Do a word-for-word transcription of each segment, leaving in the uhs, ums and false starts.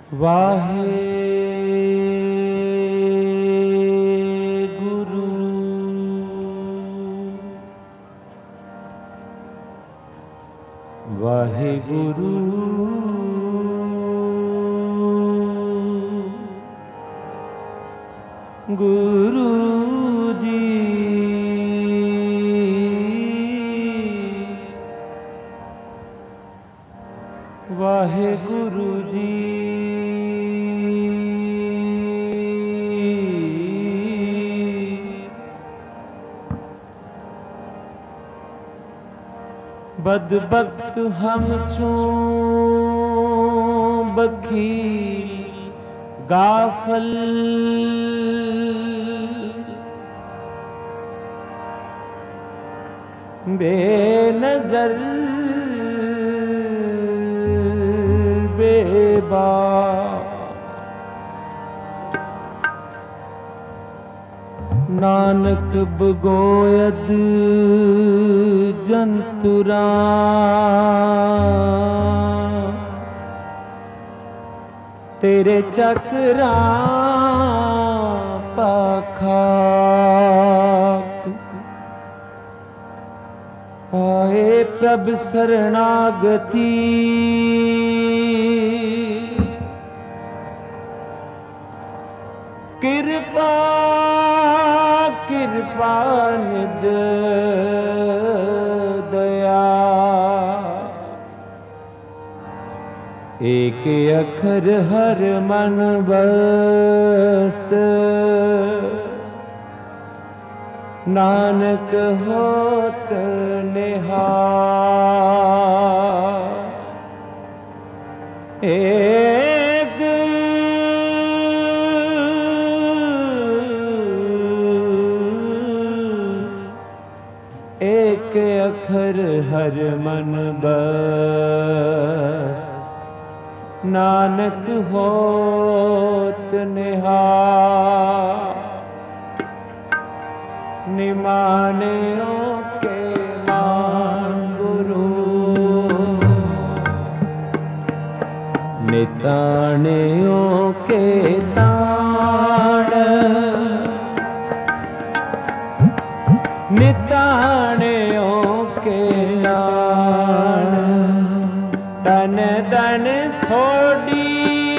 वाहे गुरु वाहे गुरु गुरु जी वाहे गुरु जी बदबख्त हम छूं बखील गाफल बेनजर बेबा नानक बगोयद जंतुरा तेरे चक्रा पाखाक आए प्रभ शरणागति कृपा कृपा निद दया एक अखर हर मन बस्त नानक होत निहार एक एक अखर हर मन बस नानक होत निहार निमानियों के मान गुरु नितानियों के ताण नितानियों के ताण तन तन सोडी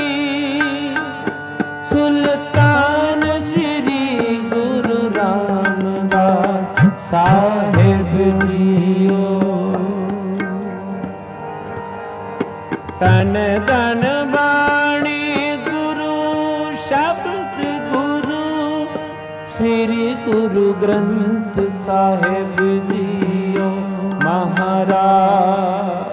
सुल्तान श्री गुरु रामदास साहिब जियो तन तन बाणी गुरु शब्द गुरु श्री गुरु ग्रंथ साहिब जियो महाराज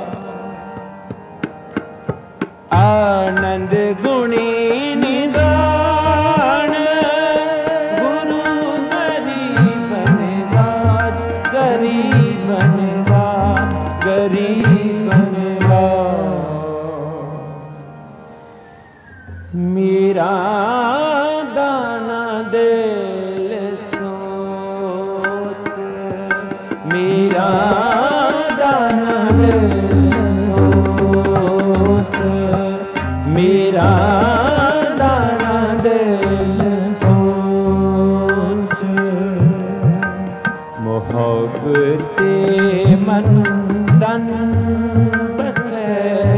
आनंद गुणी निदान गुरु गरीब निवाज गरीब निवाज गरीब निवाज मेरा दाना दिल सोच मेरा दाना दिल सोच मेरा दाना दिल सोच मोहब्बते मन तन बसे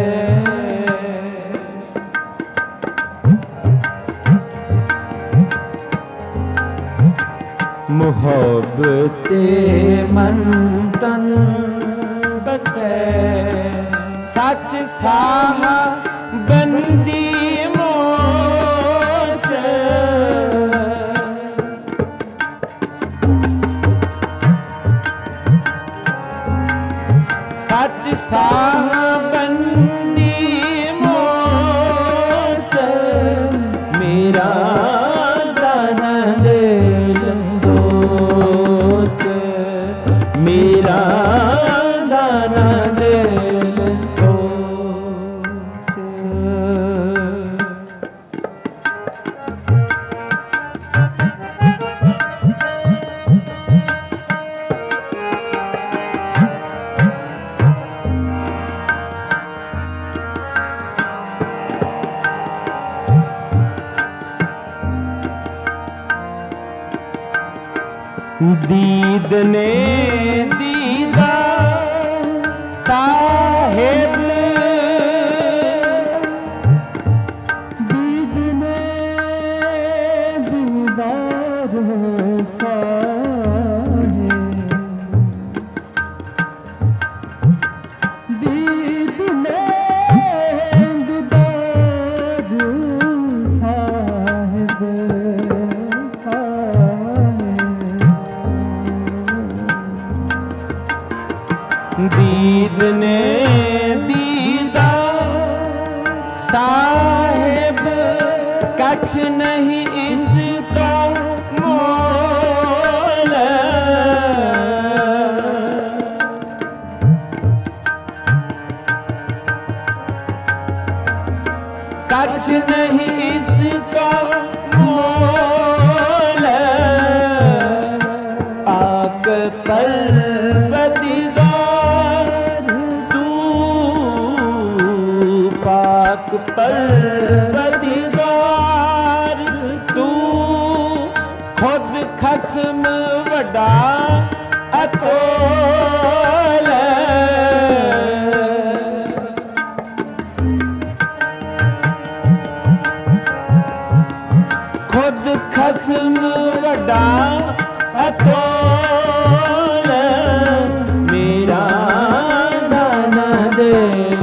मोहब्बते मन तन बसे सच साहा बंदी मोच सच साहा बंदी मोच मेरा दाना दिल सोच मेरा दाना दिल सोच दीद ने दीदा साहेब, दीद ने दीदार साहेब, दीद ने दीदार साहेब, दीद ने दीदा साहेब, कछ नहीं इसका मोल, कछ नहीं इसका मोल, आक पर परवदिगार तू खुद खसम वड़ा अतोल, खुद खसम वड़ा अतोल, मेरा दाना दिल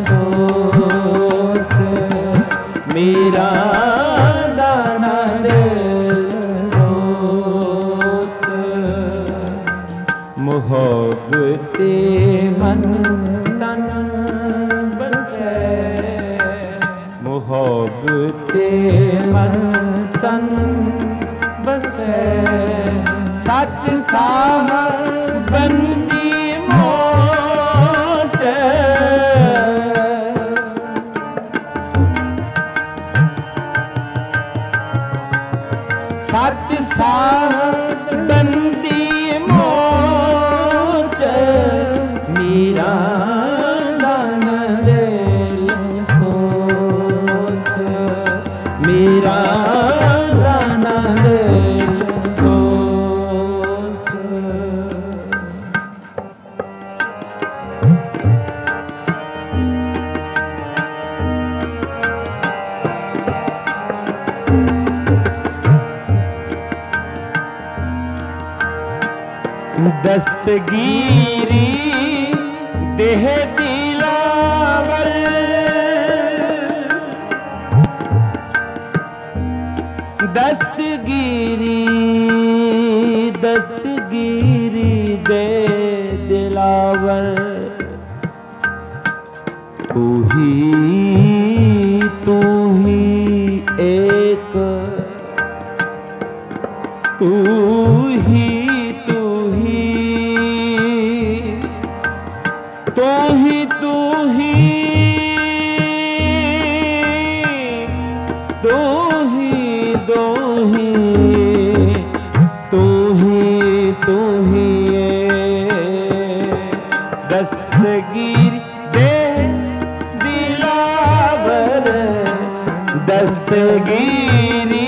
मेरा दाना दिल सोच, मोहब्बते मन तन बसे, मोहब्बते मन तन बसे, सच साहब बंदी मोच, सच साहब बंदी मोच, मेरा दाना दिल सोच, मेरा दाना दिल सोच। दस्तगीरी देह दिलावर, दस्तगीरी दस्तगीरी दे दिलावर, तू ही तू ही एक, तू ही तू ही तू ही तू ही तू ही दो ही तू ही तू ही दस्तगीरी दे दिलावर, दस्तगीरी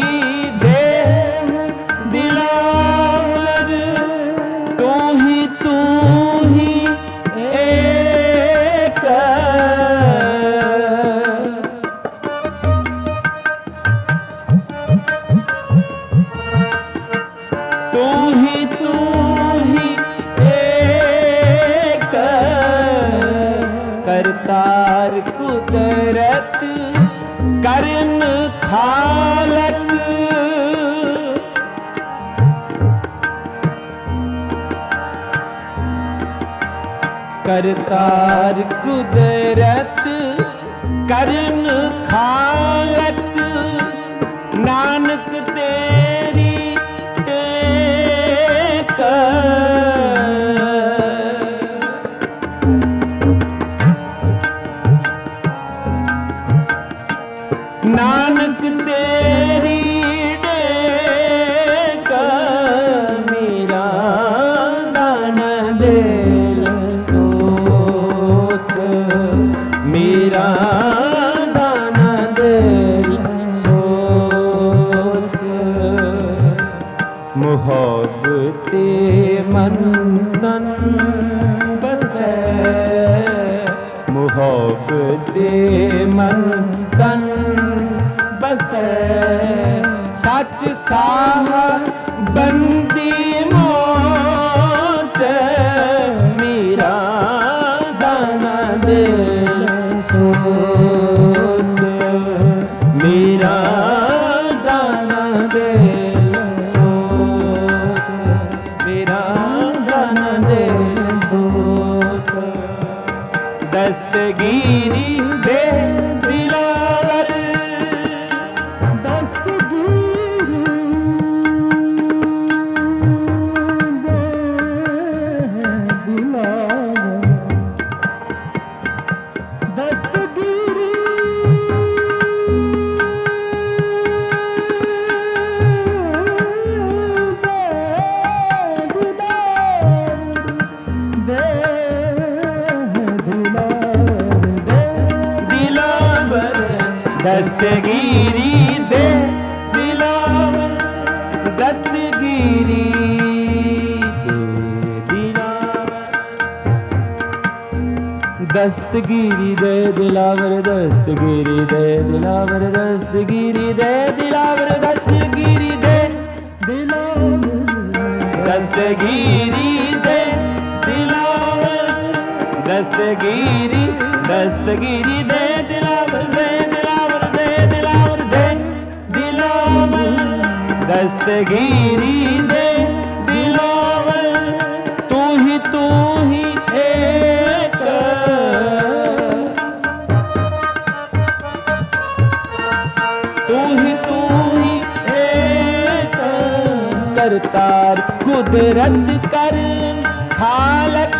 करतार कुदरत करन खालक, करतार कुदरत करन खालक, नानक तेरी टेक, नानक तेरी टेक, मेरा दाना दिल सोच, मेरा दाना दिल सोच, मोहब्बत ते मन तन बसै, मोहब्बत ते मन तन बसै। सच साहब बंदी मोच, मेरा दाना दिल सोच, मेरा दाना दिल सोच, मेरा दाना दिल सोच। दस्तगीरी दे दिलावर, दस्तगीरी दे दिलावर, दस्तगीरी दे दिलावर, दस्तगीरी दे दिलावर, दस्तगीरी दे दिलावर, दस्तगीरी दे दिलावर, दस्तगीरी दे दिलावर, दस्तगीरी दे दिलावर, दस्तगीरी दे दस्तगीरी दे दिलावर, दस्तगीरी दस्तगीरी दे दिलावर, दे दिलावर, दे दिलावर, दे दिलावर, दस्तगीरी दे दिलावर। तू ही तू ही एक, तू ही तू ही एक, करतार कुदरत कर खालक,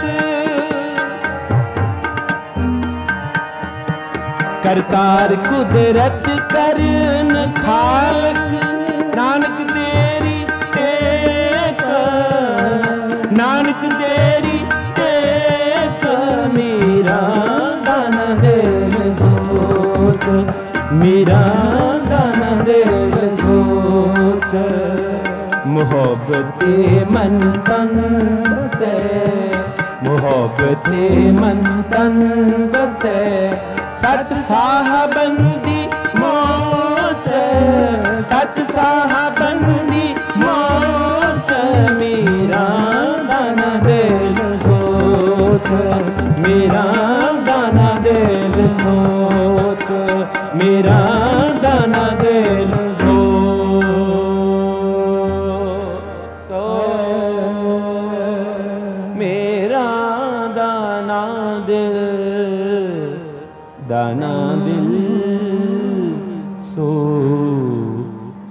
करतार कुदरत करन खालक। नानक तेरी टेक, नानक तेरी टेक, मेरा दाना दिल सोच, मेरा दाना दिल सोच। मोहब्बते मन तन बसे, मोहब्बते मन तन बसे। सच साहबंदी मोच, सच साहबंदी मोच, मेरा दाना दिल सोच, मेरा दाना दिल सोच, मेरा दाना दिल सोच, मेरा दाना दिल, दाना दिल सोच।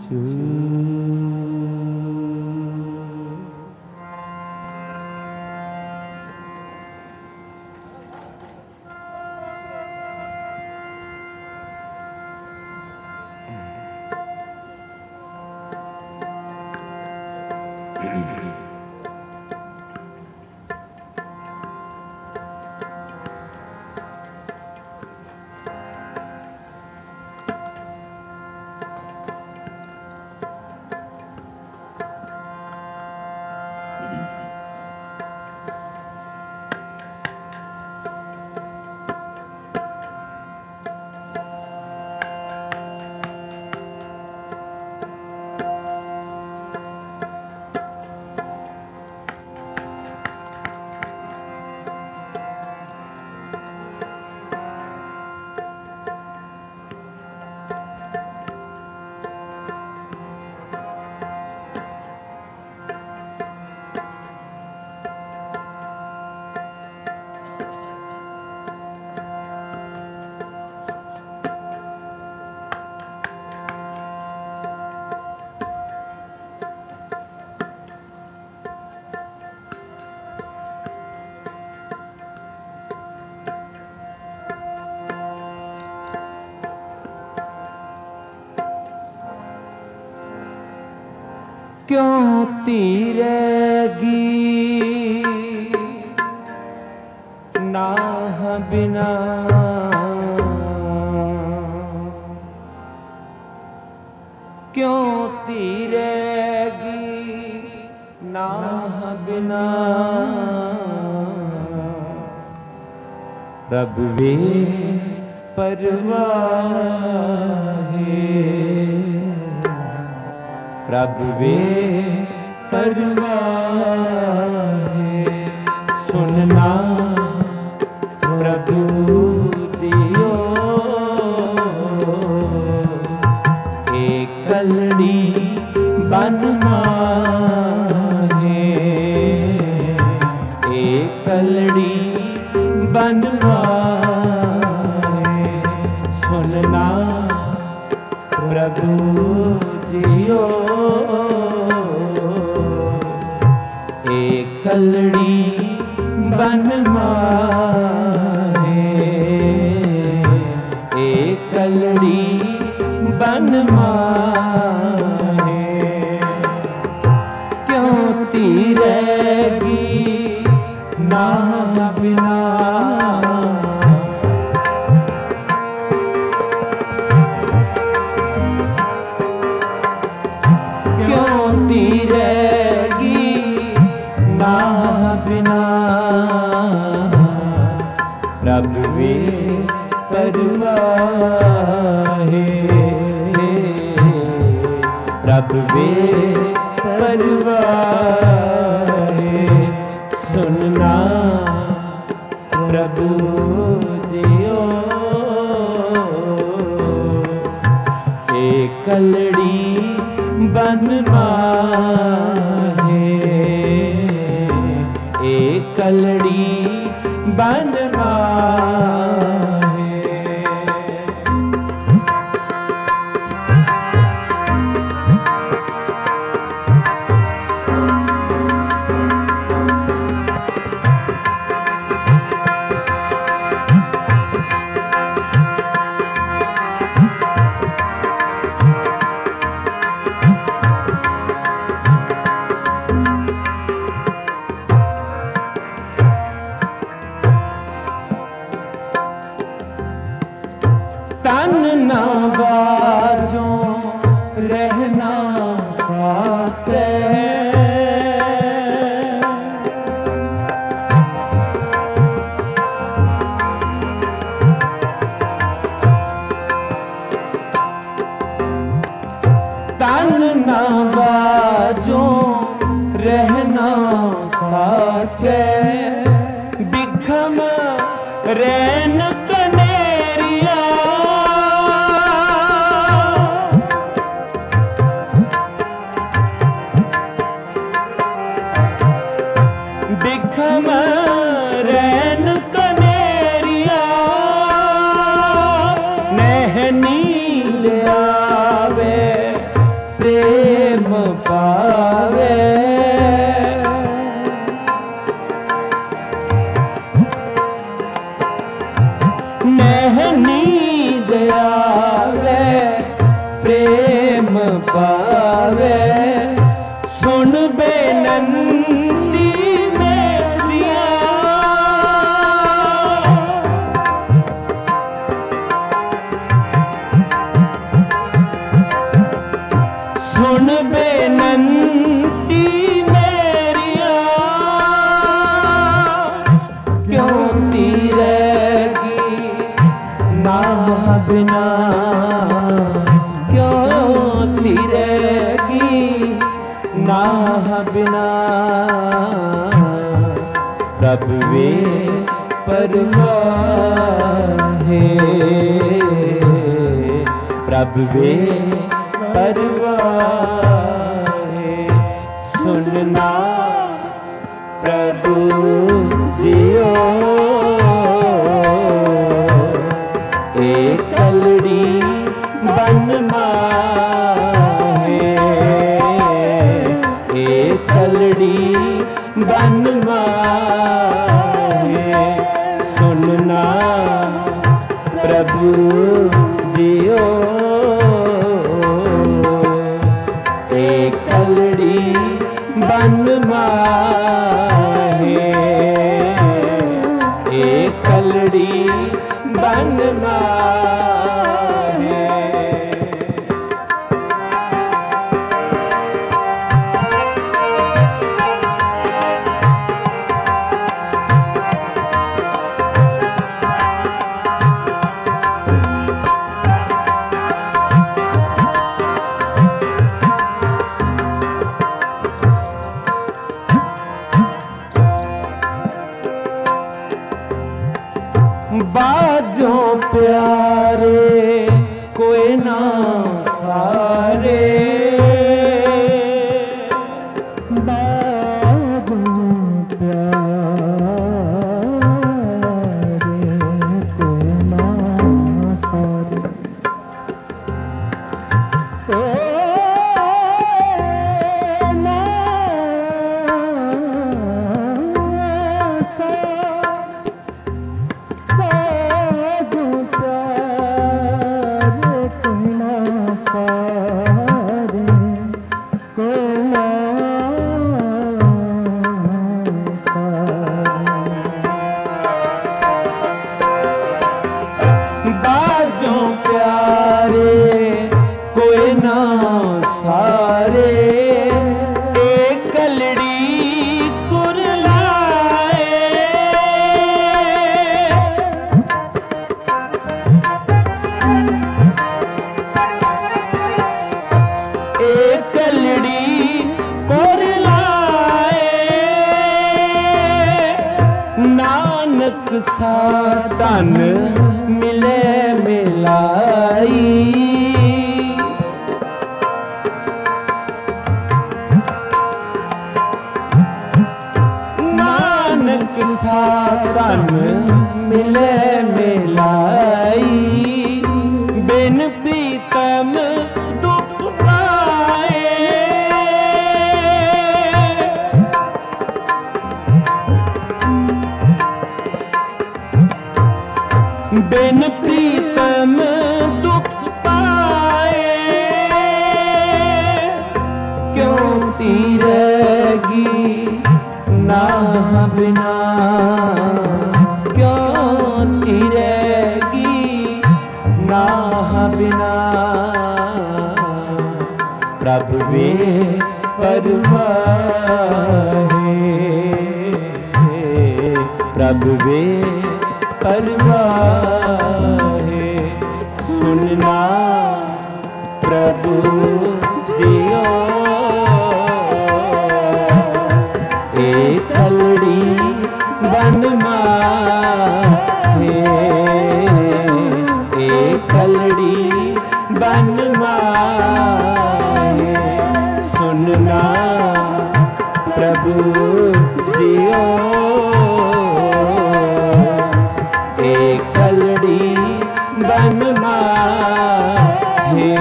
क्यों तीरेगी नाह बिना, क्यों तीरेगी नाह बिना रब वे परवाहे, रब वे परवाहे। सुनना प्रभु जियो एक कलड़ी बन माहे, एक कलड़ी बन माहे। सुनना प्रभु जियो एक कलड़ी बन माहे, एक कलड़ी बन माहे। क्यों तीरेगी नाह बिना, क्यों तीरेगी नाह बिना रब वे परवाहे, रब वे परवाहे। सुनना प्रभु जियो एक कलड़ी बन माहे, एक कलड़ी बन माहे। तन ना बाजो रहना साथ तन ना बाजो रहना साथ बिखम रैन कनेरिया बिखम रैन कनेरिया नहनी ले आवे प्रेम पावे नहनी ले आवे प्रेम पावे। सुन बेनंती मेरिया सुन बेनंती मेरिया क्यों तीरेगी नाह बिना, क्यों तीरेगी नाह बिना रब वे परवाहे, रब वे परवाहे। सुनना प्रभु जियो एक कलड़ी बन माहे, एक कलड़ी बन माहे। सुनना प्रभु जियो एक कलड़ी बन माहे, एक कलड़ी बन माहे। ना सारे बाबू प्यारे कोई ना सारे कोई ना सारे बाबू प्यारे कोई ना सारे कोई ना बाजों प्यारे कोई ना सारे एक कलड़ी कुरलाए एक कलड़ी कुरलाए नानक सा धन मिले मिलाई नानक सा धन मिले मिलाई बिन प्रीतम दुख पाए बिन प्रीतम दुख पाए क्यों तीरेगी ना बिना क्यों तीरेगी ना बिना प्रभु वे परवाहे प्रभु वे परवाहे सुनना प्रभु जियो एक कलड़ी बन माहे एक कलड़ी बन माहे सुनना प्रभु जियो एक कलड़ी बन माहे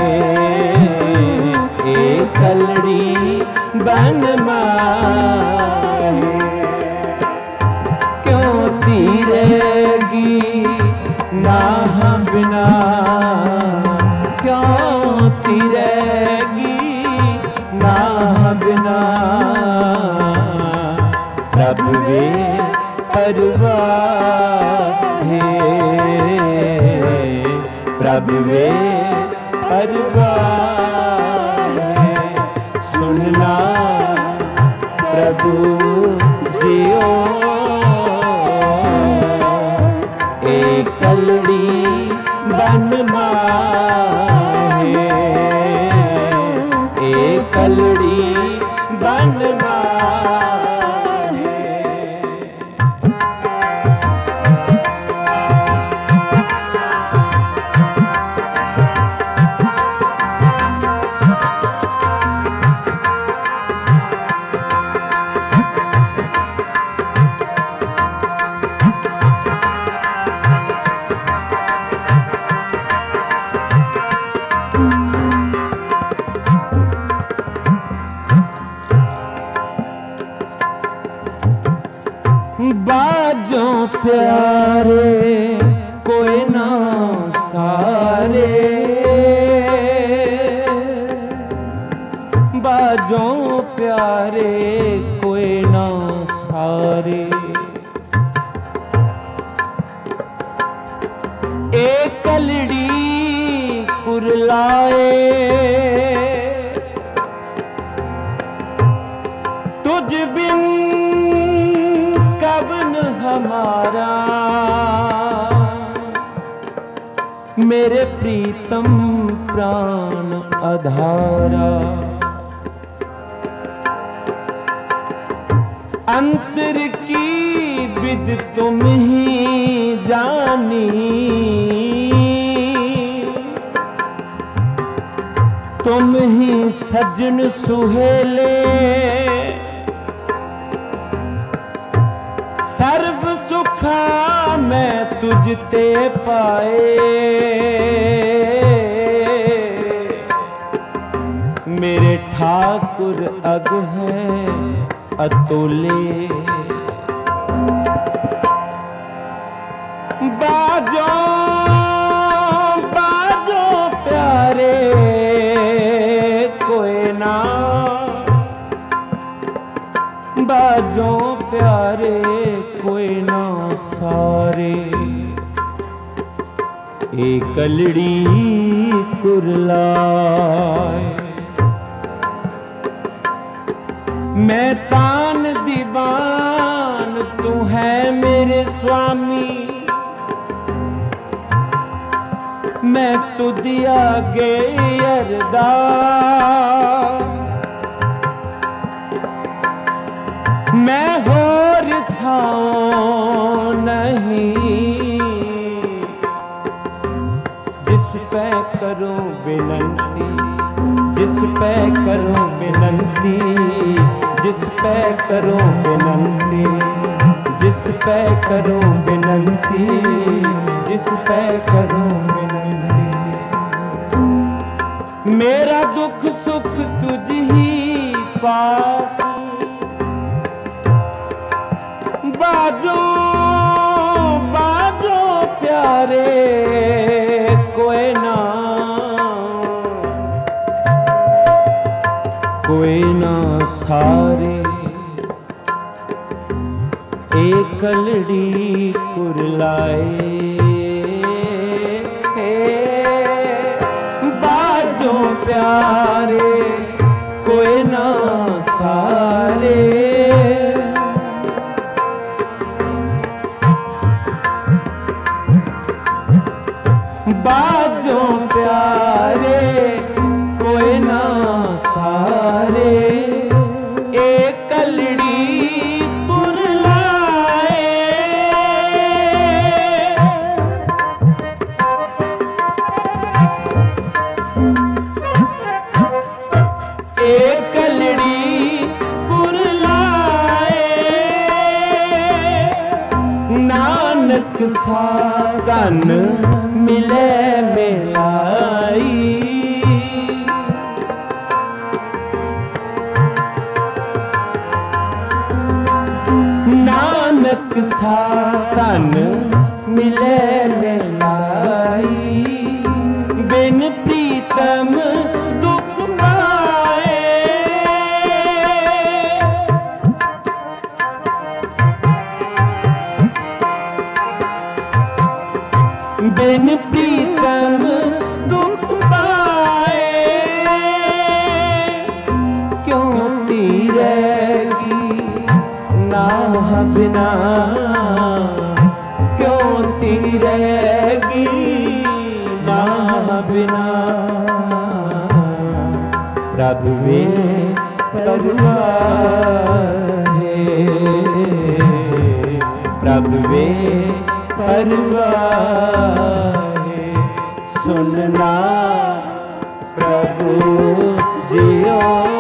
एक कलड़ी बन माहे क्यों तीरेगी ना बिना क्यों तीरेगी ना बिना प्रभु वे परवाहे प्रभु वे परवाहे सुनना प्रभु जियो एक कलड़ी बन माहे एक कलड़ी बन माहे बाजों प्यारे कोई ना सारे बाजों प्यारे कोई ना सारे एक कलड़ी कुरलाए तुझ बिन कवन हमारा मेरे प्रीतम प्राण आधारा अंतर की विद तुम ही जानी तुम ही सजन सुहेले सर्व सुखा मैं तुझते पाए। मेरे ठाकुर अग है अतुले बाजो बाजो प्यारे कोई ना बाजो प्यारे कोई ना सारे। एक कलड़ी कुरलाए मैं तान दीवान तू है मेरे स्वामी। मैं तु दिया गे अरदास मैं होर थाओ नहीं जिस पे करो विनंती जिस पे करो विनंती जिस पे करो विनंती जिस पे करो विनंती जिस पे करो विनंती। मेरा दुख सुख तुझ ही पास बाजो बाजो प्यारे कोई ना कोई ना सारे। एक कलड़ी कुरलाए बाजो प्यारे कोई ना सारे। बाजो प्यारे कोई ना सारे। एक कलड़ी कुरलाए एक कलड़ी कुरलाए नानक साधन मिले मिलाई। नानक साधन मिले मिलाई बिन प्रीतम दुख पाए। बिन प्रीतम दुख पाए क्यों तीरेगी नाह बिना क्यों तीरेगी नाह बिना। प्रभु वे परवाह प्रभु वे परवाह सुनना प्रभु जियो।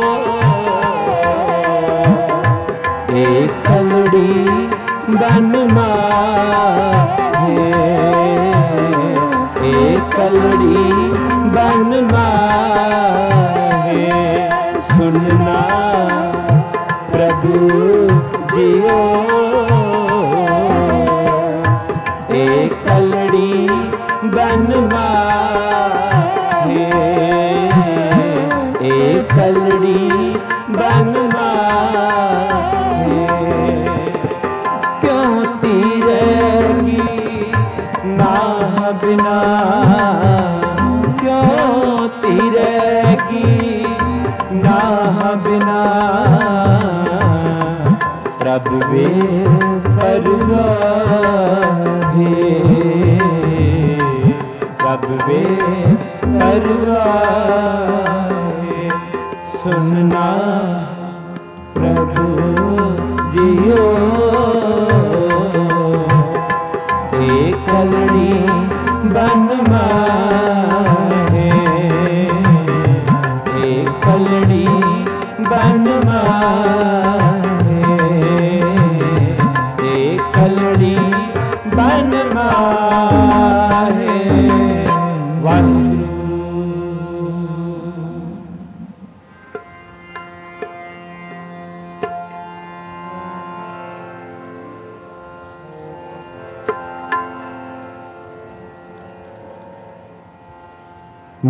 एक कलड़ी बन माहे एक कलड़ी बन माहे सुनना प्रभु जियो। एक कलड़ी बन माहे एक कलड़ी बन माहे क्यों तीरेगी नाह बिना क्यों तीरेगी नाह बिना। प्रभु वे परवाह प्रभु वे परवाह सुनना प्रभु जियो। एक कलड़ी बन माहे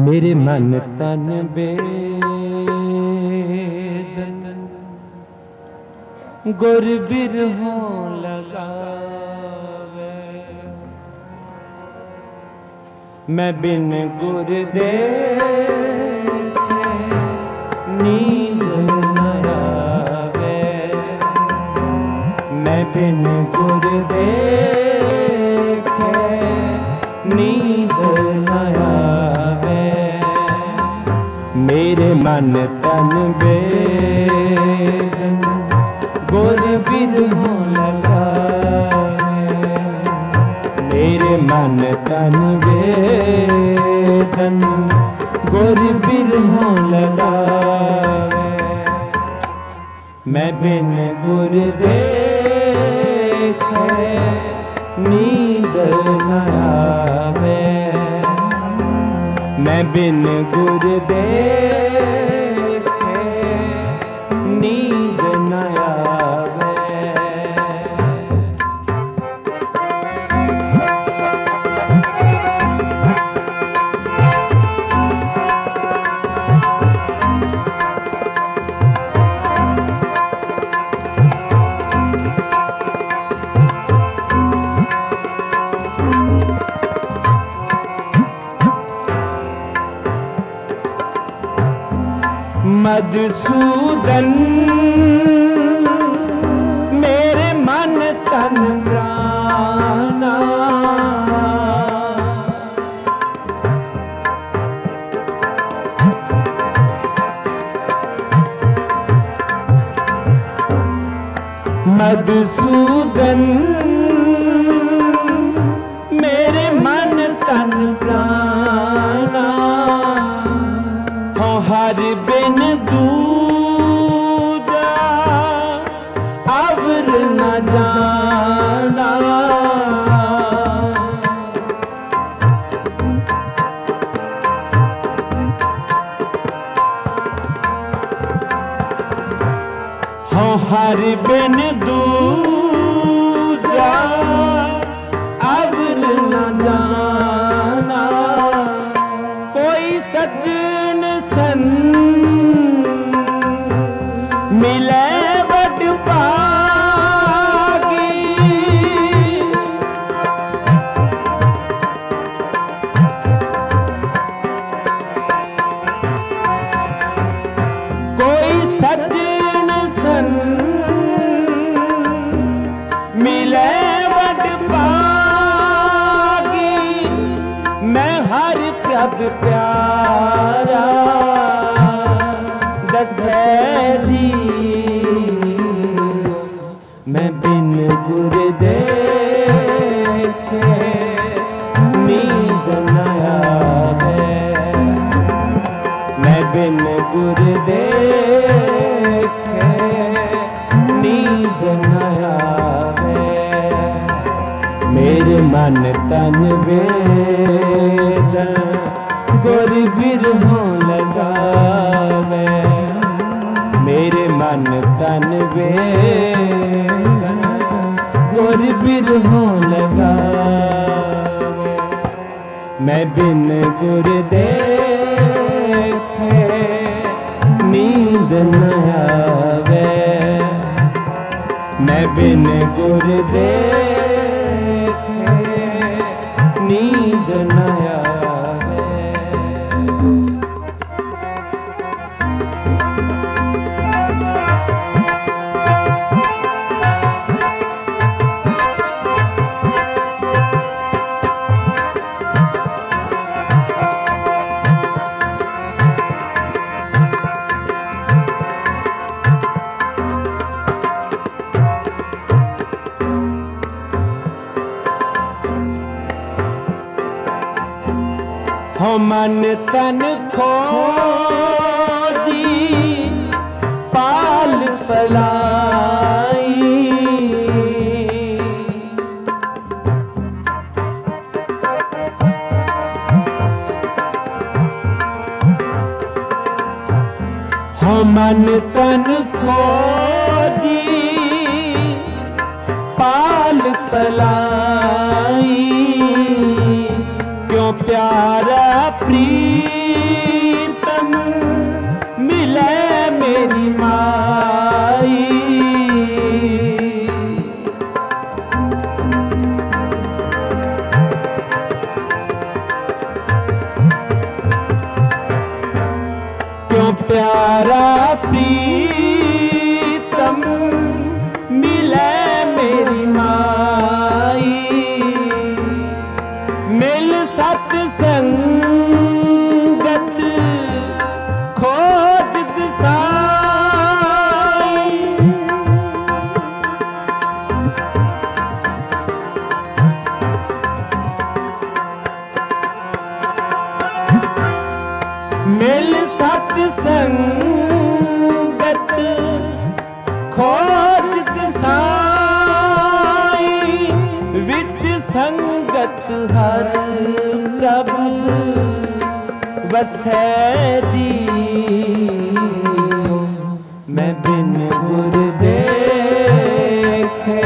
मेरे मन तन बेदन गुर बिरहों लगावे। मैं बिन गुर देखे नींद न आवे। मैं बिन गुर देखे नींद न आवे। मेरे मन तन बेदन गुर बिरहों लगावे। मेरे मन तन बेदन गुर बिरहों लगावे। मैं बिन गुर देखे नींद न आवे। मैं बिन गुर देखे नींद न आवे। मधुसूदन मेरे मन तन प्राणा। मधुसूदन मेरे मन तन प्राणा। हर बिन दूजा अवर न जाना। हाँ हर बिन दूजा अवर न जाना। कोई सज्जन सन मिले बड़ भागी। कोई सज्जन सन मिले बड़ भागी। मैं हर प्रभ प्यारा दसै दी। मैं बिन गुर देखे नींद न आवे। मैं बिन गुर देखे नींद न आवे। मेरे मन तन बेदन गुर बिरहों लगावे। मेरे मन तन बेदन गुर बिरहों लगावे। मैं बिन गुर देखे नींद न आवे। मैं बिन गुर देखे नींद न आवे। हो मन तन खोजी पाल पलाई। हो मन तन खोजी पाल पलाई। क्यों प्यारा प्रीत प्यारा प्रीतम मिले मेरी माई, मिल सत्संगत खोज दिसाई। मिल सत्संगत खोज दिसाई, विच संगत हर प्रभु वसै जी। मैं बिन गुर देखे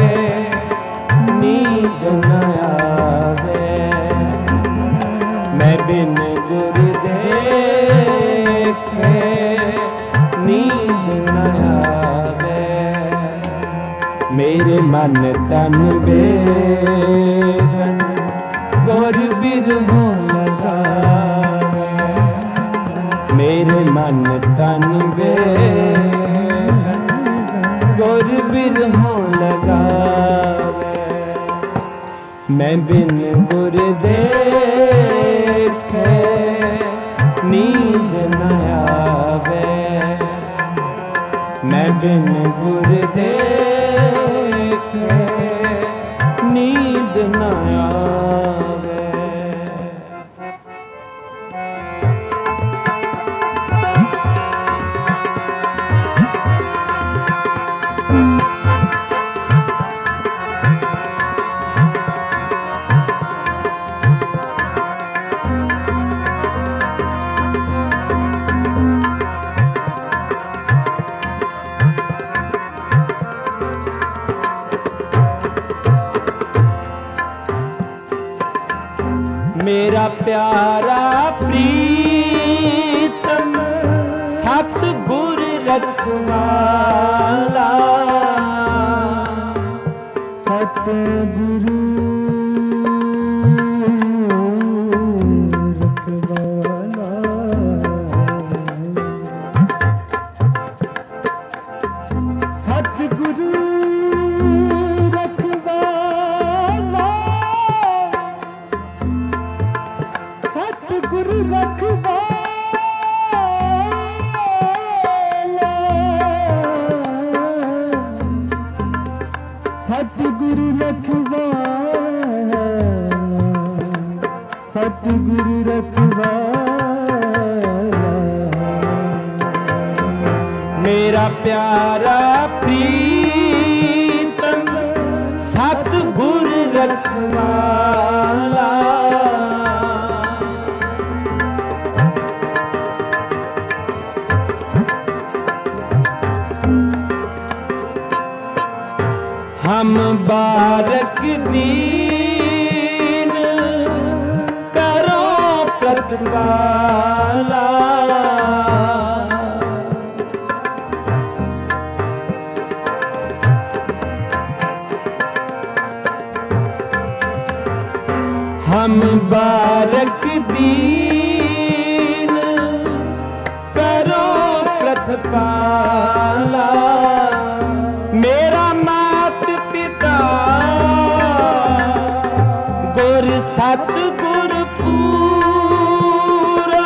नींद न आवे, मैं बिन गुर देखे नींद न आवे। मेरे मन तन बेगन गुर बिरहो लगावे, मेरे मन तन बेगन गुर बिरहो लगावे। मैं बिन गुर देखे नींद न आवे, मैं बिन गुर देखे नींद न आवे। मेरा प्यारा प्रीतम सतगुर रखवाला, सतगुरु रखवाला, सतगुरु रखवाला, सतगुरु रखवाला, सतगुरु रखवाला, सतगुरु रखवाला। मेरा प्यारा प्रीतम सतगुर रखवाला, हम बारक दीन करो प्रतिपाला, हम बारक दीन करो प्रतिपाला। मेरा मात पिता गुर सतगुर पूरा,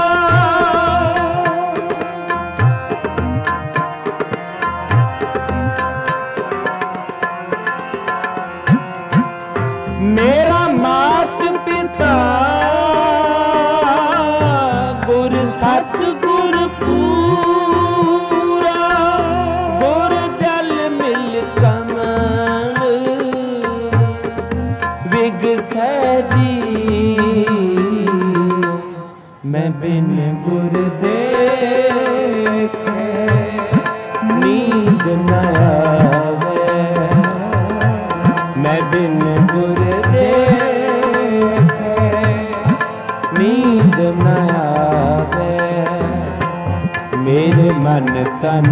मेरा मात पिता गुर सतगुर पूरा, गुर जल मिल कमल विगसै जी। मैं बिन गुर देखे नींद न आवे, मैं बिन गुर देखे नींद न आवे। मेरे मन तन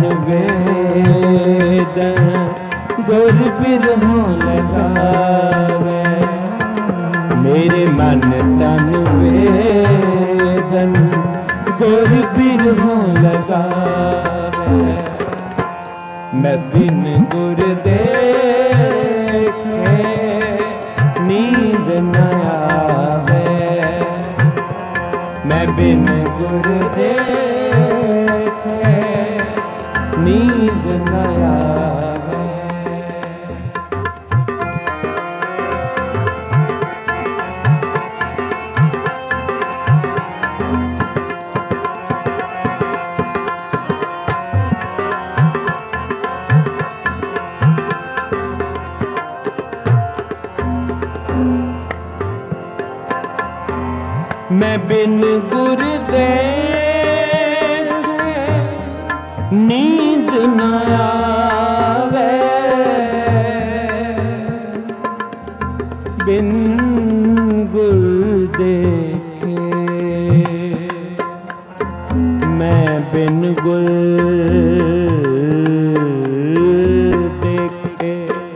वेदन गुर बिरहो लगावे, मेरे मन तन वेदन गुर बिरहों लगावे। मैं बिन गुर देखे नींद न आवे। मैं बिन गुर देखे नींद न आवे। मैं बिन गुर देखे नींद न आवे। बिन गुर देखे मैं बिन गुर देखे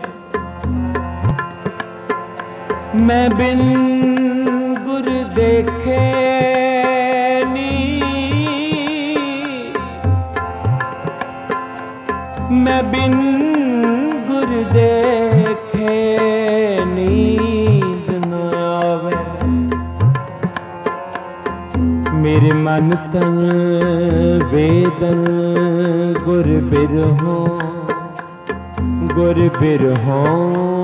मैं बिन गुर देखे नींद। मैं बिन गुर देखे नींद न आवे। मेरे मन तन वेदन गुर बिरहों गुर बिरहों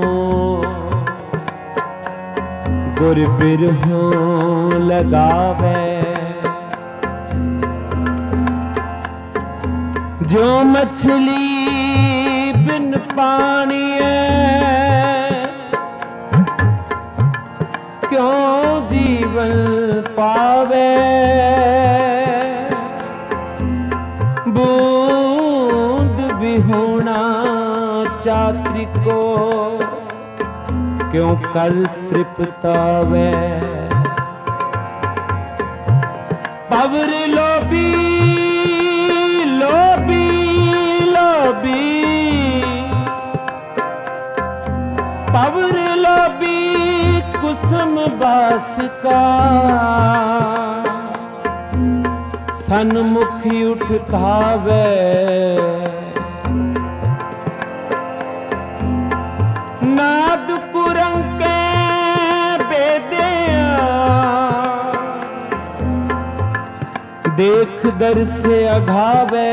गुर बिरहों लगावे। जो मछली बिन पानी क्यों जीवन पावे। बूंद भी होना चात्री को क्यों कर तृप्तावे। पवर लोभी लोभी लोभी पवर लोभी कुसुम बास का सन्मुखी उठ खावे। नाद कुरंके बेदिया देख दर से अघावे।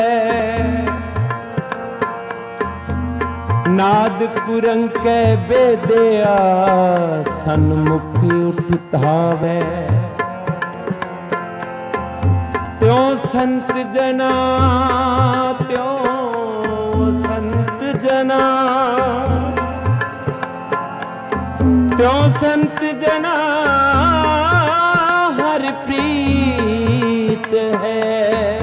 नाद कुरंके बेदिया सन्मुखी उठावे। त्यों संत जना त्यों संत जना त्यों संत जना हर प्रीत है।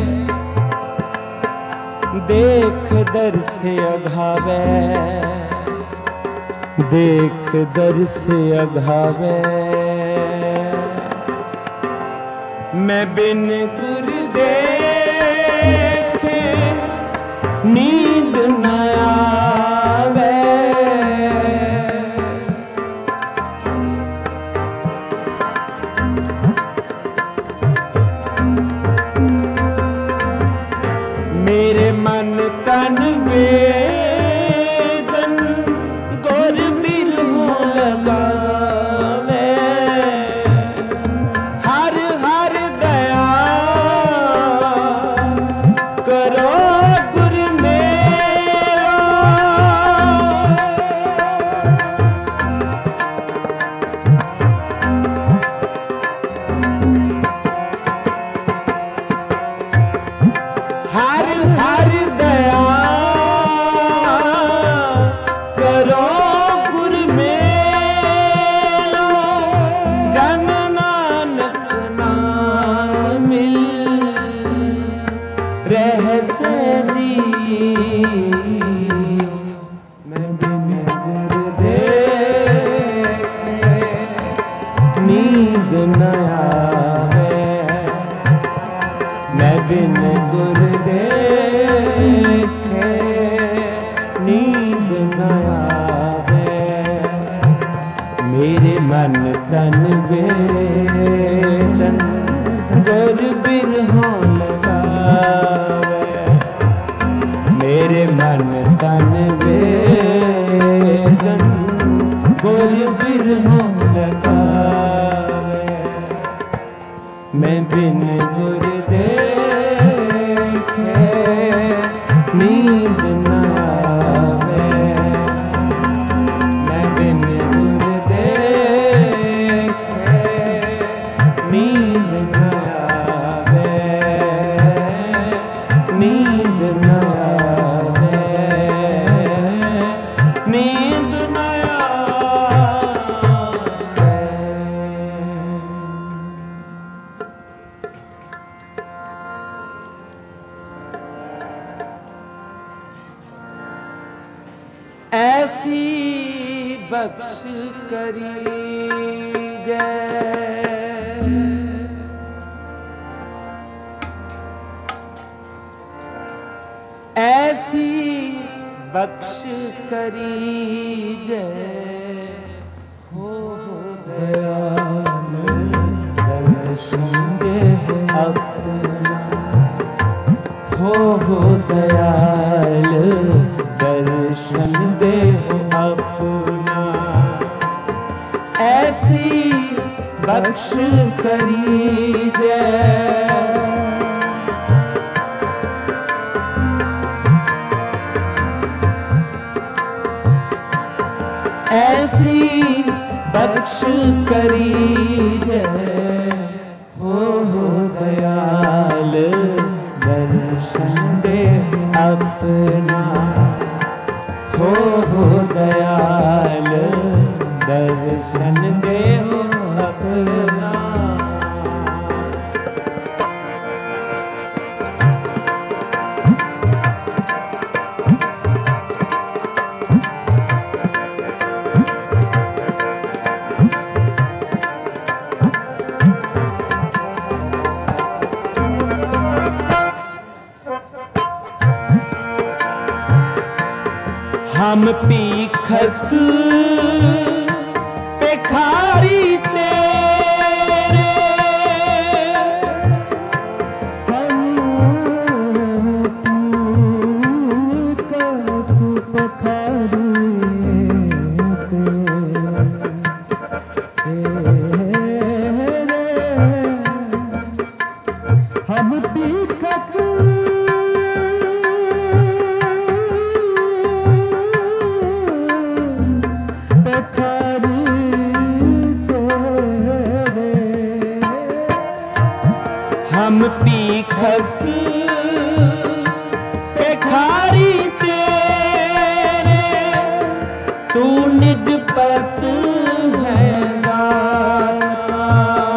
देख दर से अघावे देख दर से अघावे। मैं बिन गुर देखे नींद न आवे। मेरे मन तन वेदन गुर बिरहों लगावे। हर हर दया करो गुर मेरा। हर हर दया करो गुर मेरा। जन नानक नाम मिल रह से जी। मैं बिन गुर देखे नींद न आवे। मैं बिन गुर देखे नींद न आवे। मेरे मन तन वेदन गुर बिरहों गुर देखे नींद न आवे, मैं बिन गुर देखे नींद न आवे, नींद न आवे, नींद न आवे। ऐसी बख्श करी जय, ऐसी बख्श करी जय, हो हो दयाल दर्शन दे अपना, हो हो दयाल दर्शन दे अपना, ऐसी बख्श करी जय, ऐसी बख्श करी जय, हो हो दयाल दर्शन दे अपना, हो हो दयाल दर्शन दे अपना। हम पीखक पेखारी तेरे, हम पीखक पेखारी तेरे, हम पीखक हम पीखक पेखारी तेरे, तू निज पत है दाता,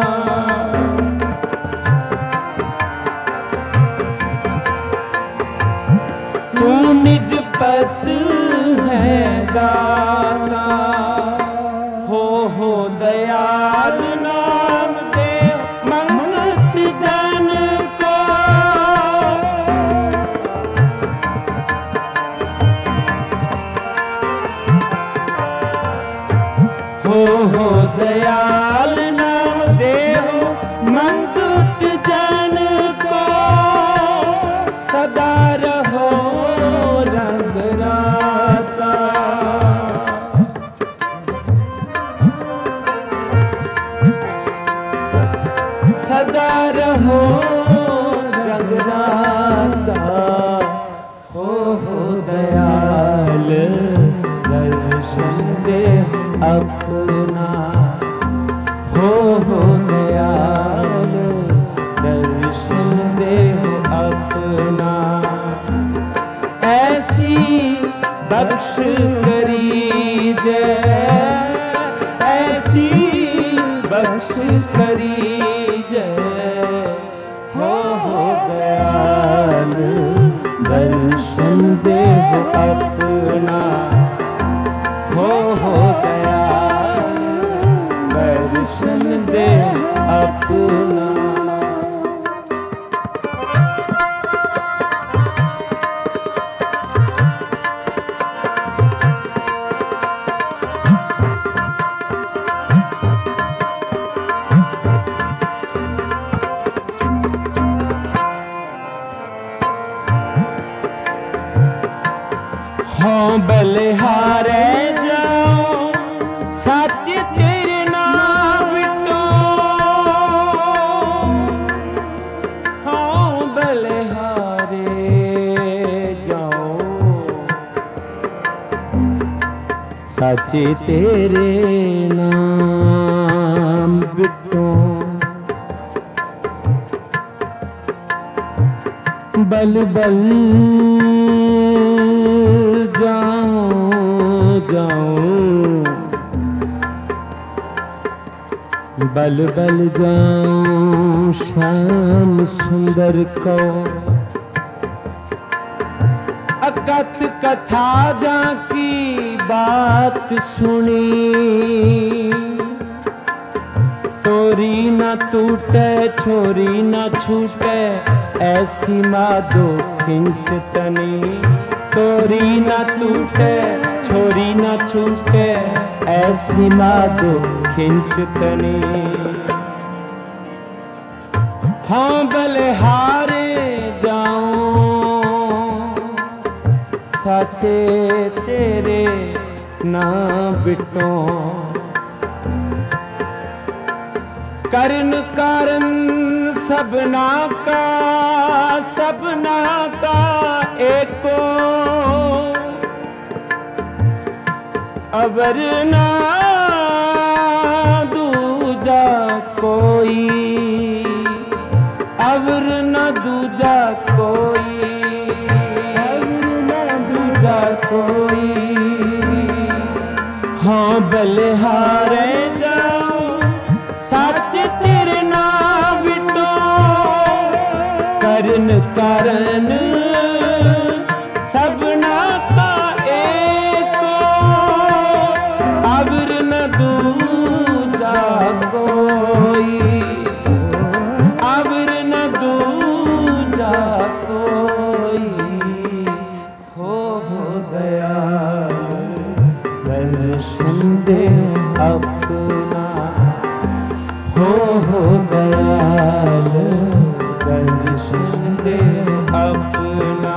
तू निज पत है दाता, हो हो दयाल नाम देव मंगत जन को, हो हो दयाल नाम देव मंगत जन को, सदा रहो रंग राता, सदा रहो रंग राता, हो हो दयाल दर्शन दे अपना, हो हो दयाल दर्शन दे अपना, ऐसी बख्श करी जय, ऐसी बख्श करी जय, हो हो दयाल दर्शन दे अपना, हो हो दयाल दर्शन दे अपना। हों बलिहारे जाओ सच तेरे नाम विटो, साचे तेरे नाम बिटो बल बल जाऊं जाऊं बल बल जाऊं श्याम सुंदर को अकथ कथा जाकी बात सुनी तोरी न टूटे छोरी न छूटे ऐसी माधो खिंच तनी तोरी न टूटे छोरी न छूटे ऐसी माधो खिंच तनी हाँ बलिहारे जाऊं साचे तेरे ना बिटो करण कारण सबना का सबना का एको अवर ना दूजा कोई अवर न दूजा कोई अवर न दूजा कोई हाँ बलिहारे जाओ सच तेरे ना बिटो करन कारण सबना का एको अवर न दूजा कोई अवर न दूजा कोई हो हो दयाल दर्शन दे अपना हो हो दयाल दर्शन दे अपना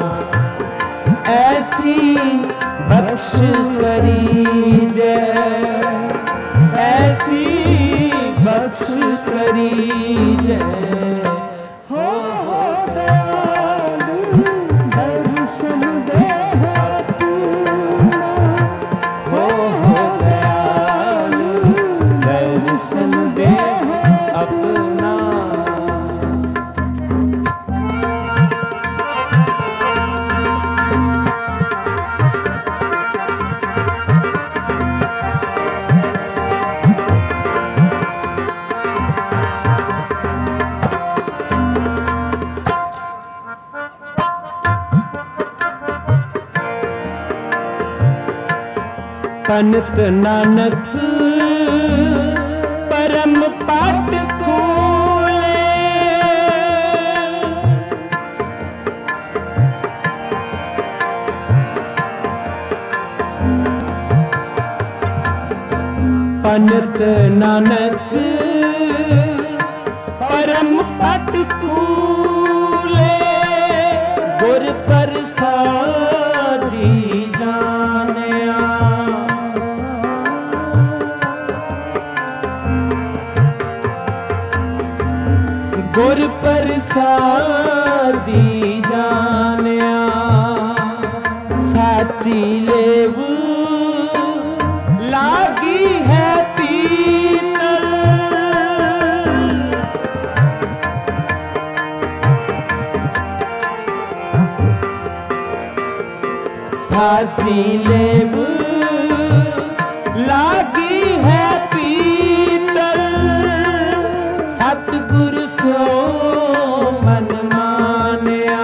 ऐसी बख्श करीजे ऐसी बख्श करीजे हो हो दयाल दर्शन दे अपना हो हो दयाल दर्शन दे अपना पंत नानक परम पाट खोले पंत नानक परम पाट खोले गुर प्रसादी जानिया गुर प्रसादी जानिया साची लेव लागी है पीतल साची लेव लागी है पीतल सतगुरु सो मन मानिया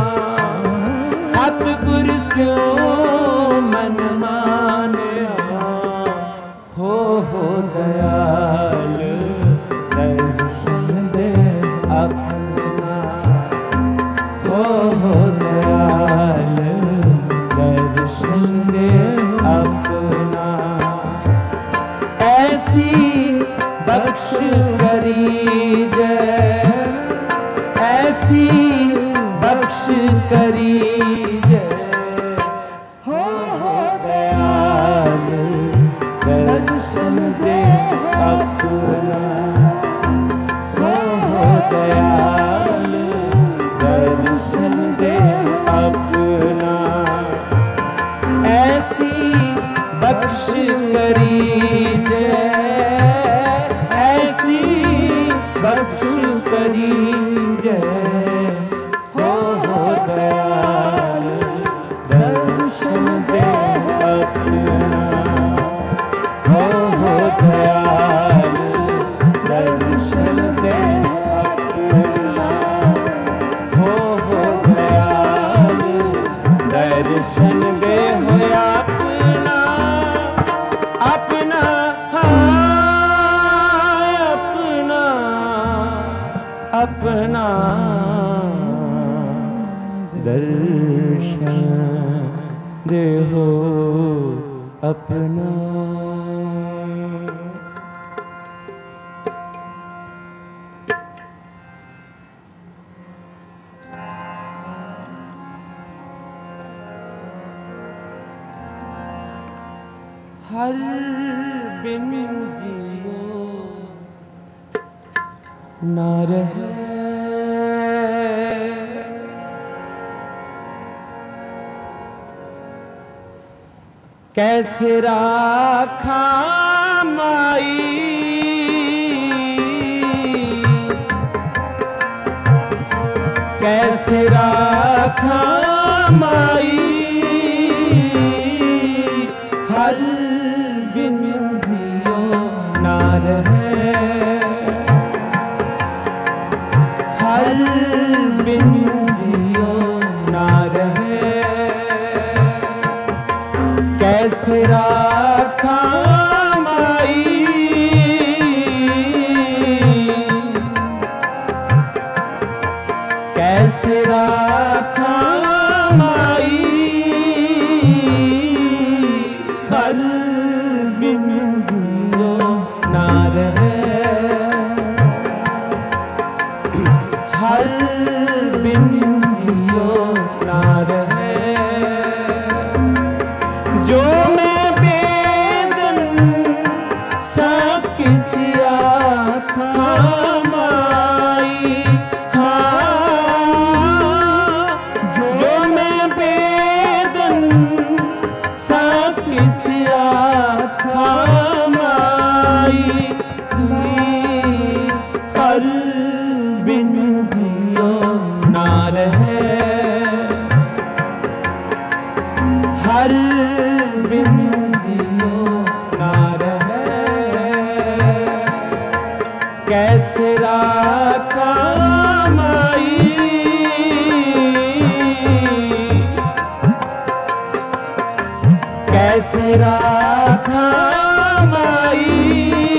सतगुरु सो मन मानिया हो हो दयाल दर्शन दे अपना हो हो दयाल दर्शन दे अपना ऐसी बख्श करीजे ऐसी बख्श करीजे हो हो दयाल दर्शन दे अपना हो हो दयाल दर्शन दे अपना ऐसी बख्श दयाल दर्शन दे अपना, हो हो दयाल दर्शन दे अपना, हो हो दयाल दर्शन दे हो अपना, अपना हाँ अपना, अपना दर्शन दे हो अपना। हर बिन जियो ना रहे, कैसे राखा माई, कैसे राखा माई, हर बिन जियो ना रहे, हर बिन जियो ना रहे, कैसे राखा माई, कैसे राखा माई, हर बिन जियो ना रहे, हर बिन जियो ना रहे, जो मैं बेदन सा किसी आखा माई, हाँ जो मैं बेदन सा किसी आखा माई, हर बिन जियो ना रहे, हर बिन जियो ना रहे, कैसे राखा माई, कैसे राखा माई,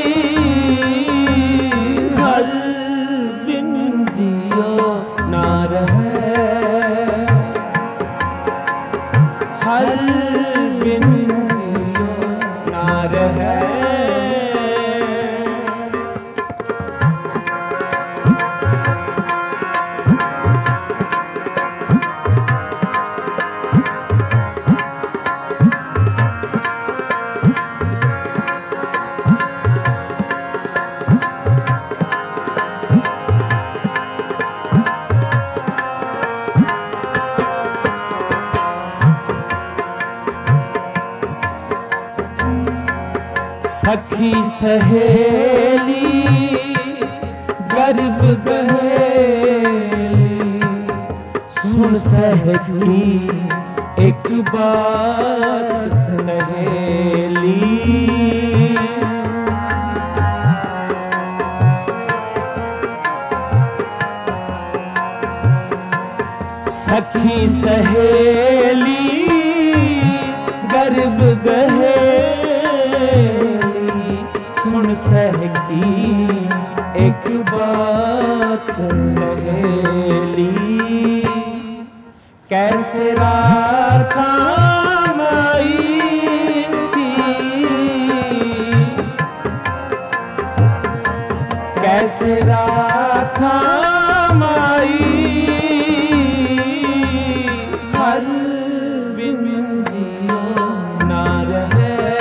हर बिन जियो ना रहे, हर बिन जियो ना रहे। सखी सहेली गर्भ गहेली, सुन सहेली एक बात सहेली, सखी सहेली गर्भ गहेली, सुन सहेली एक बात सहेली, कैसे राखा माई, कैसे राखा माई, हर बिन जियो ना रहे,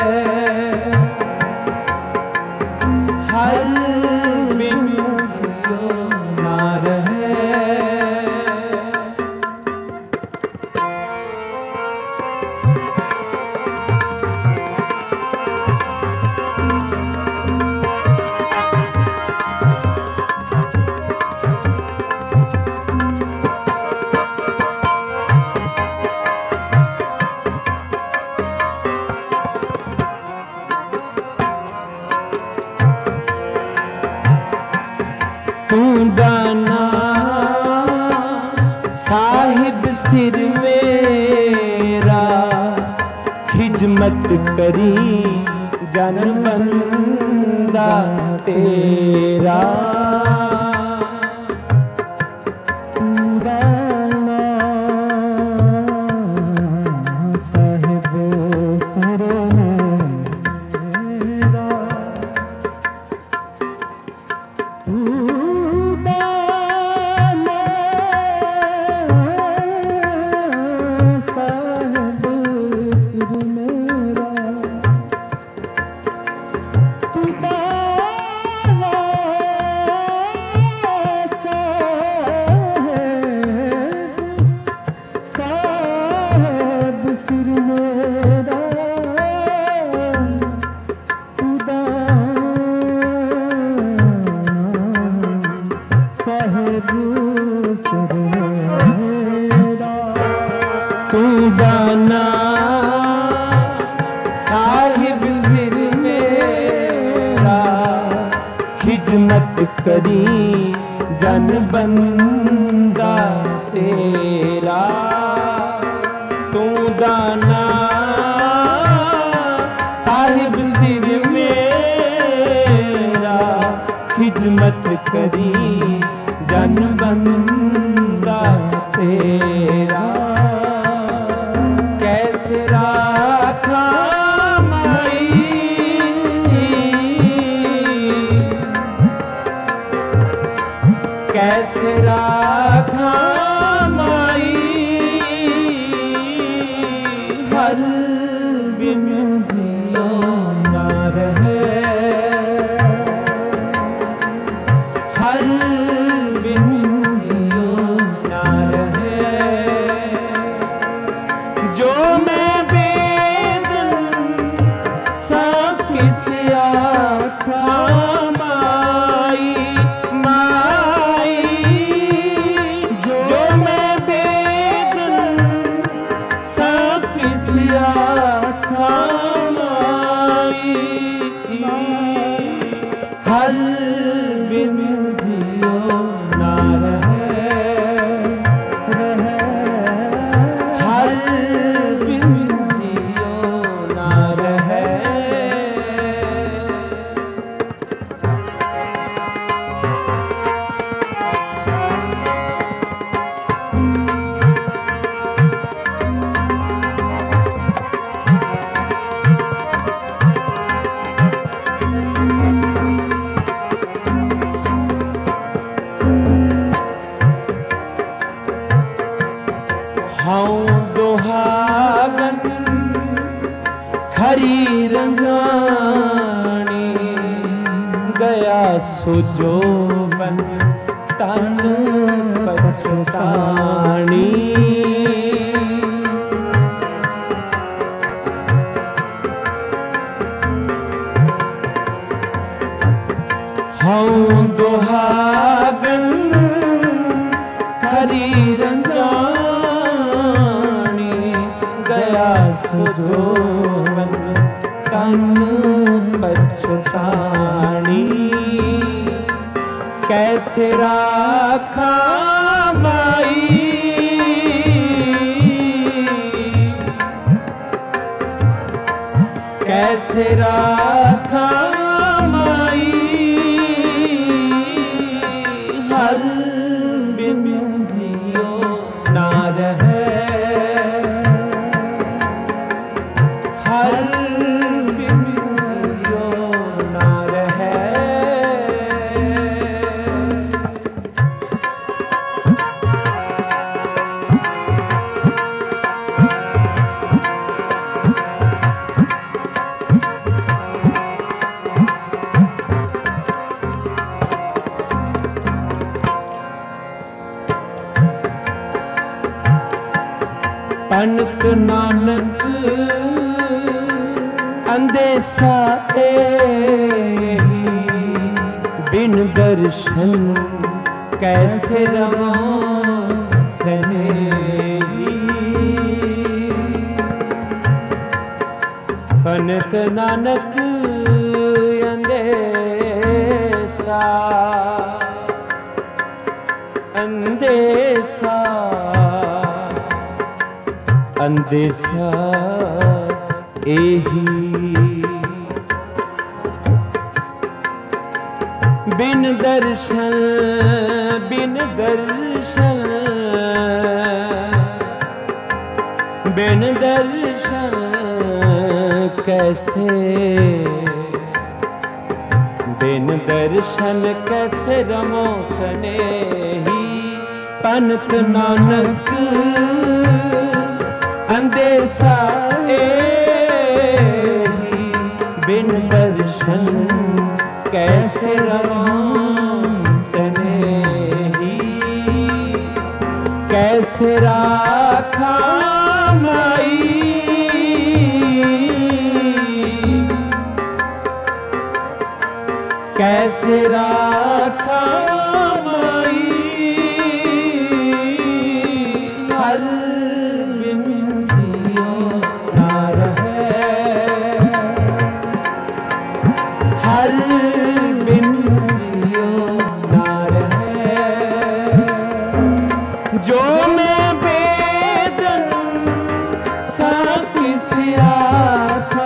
हर बिन जियो ना रहे। साहिब सिर मेरा खिजमत करी जन बंदा तेरा तू दाना साहिब सिर मेरा खिजमत करी जन बंदा तेरा तू दाना साहिब सिर मेरा खिजमत करी जन बंदा तेरा कैसे राखा माई कैसे राखा माई हर बिन जियो ना रहे हर बिन जियो ना रहे जो मैं बेदन सा किस आखा माई माई जो मैं बेदन सा किस आखा माई हर बिन जियो ना रहे हर बिन जियो ना रहे हाँ दोहागन खरी रंगानी गया सुजो बन तन पछतानी हाँ दोहागन खरी रंगानी गया सुजोबन तन पछतानी कैसे राखा माई कैसे राखा माई हर बिन जियो ना रहे हर बिन जियो ना रहे पनक नानक अंदेसा एही बिन दर्शन कैसे रवां सनेही पनक नानक अंदेसा अंदेसा ਅੰਦੇਸਾ ਇਹੀ ਬਿਨ ਦਰਸ਼ਨ ਬਿਨ ਦਰਸ਼ਨ ਬਿਨ ਦਰਸ਼ਨ कैसे बिन दर्शन कैसे रमो स्नेही पनत नानक अंदेसा एही बिन दर्शन कैसे रमो स्नेही कैसे राखा माई कैसे राखा माई हर बिन जियो ना रहे हर बिन जियो ना रहे जो मैं बेदन सा किसी आखा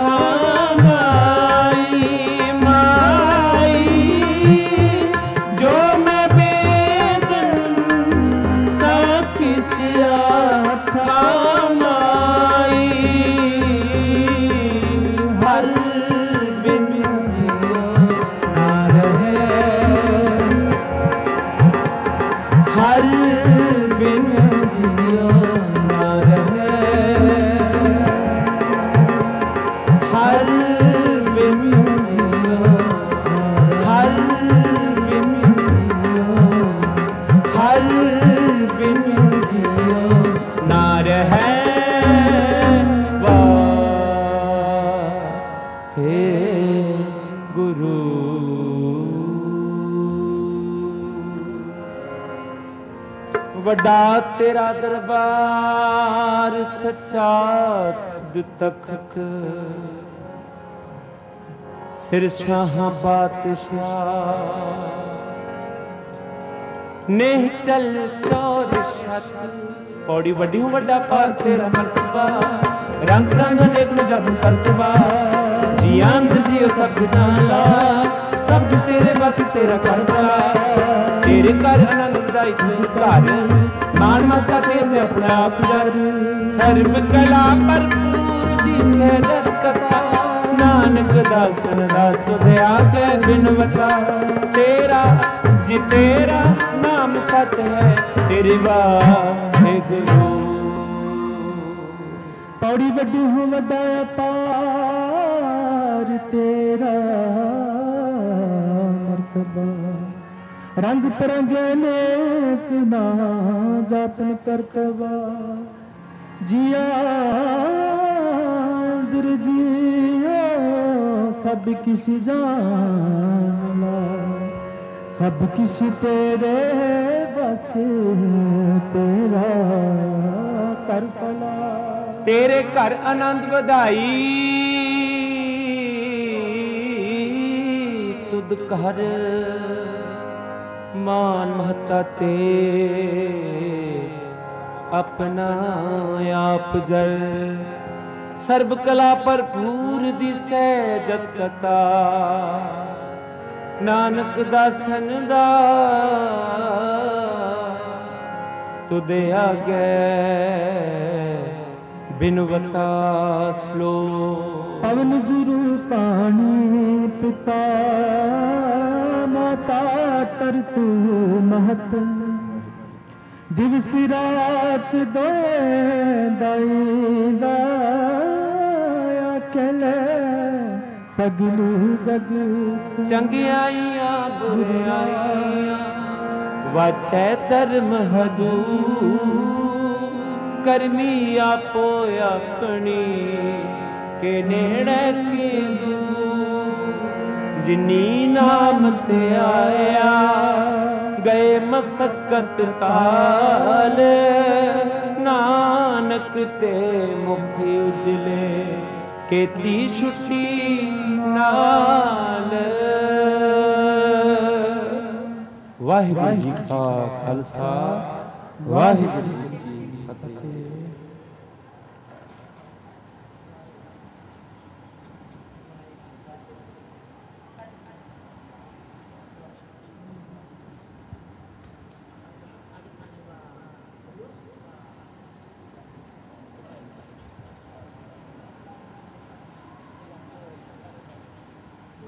वड्डा तेरा दरबार सच्चा खुद तख्त सिर शाह बादशाह नेह चल चौर छत पौड़ी वड्डी हूँ वड्डा पार तेरा मर्तबा रंग रंग देख जब करतबा जी आंद जियो सब दाला सब तेरे बस तेरा कर बला तेरे घर आनंद दाई तू घर मान माता तेज अपना आप जर सर्व कला भरपूर दी सहदत कथा नानक दासन दा तुझे आगे बिनवता तेरा जी तेरा नाम सत है सिरवा हे गुरु पौड़ी वड्डी हूँ वड्डा पार तेरा मर्तबा रंग परंगे नेक ना जातन करतबा जिया दुर जिया सब किसी जाना सब किसी तेरे बस तेरा कर पला तेरे घर आनंद वधाई तुद घर मान महता ते अपना आप जल सर्व कला भरपूर दिसै जत कथा नानक दासन दा तुदे आगे बिनवता स्लो पवन गुरु पानी पिता माता तरतु महत दिवस रात दो दाई अकेले सगलू जग चंगियाइयां बुराइयां वाचै धर्म हदू करमी आपो अपनी के नेड़े के जिनी नाम ते आया गए मसकत काल नानक ते मुखी उजले केती छुट्टी नाल। वाहिगुरू जी का खालसा वाहिगुरू।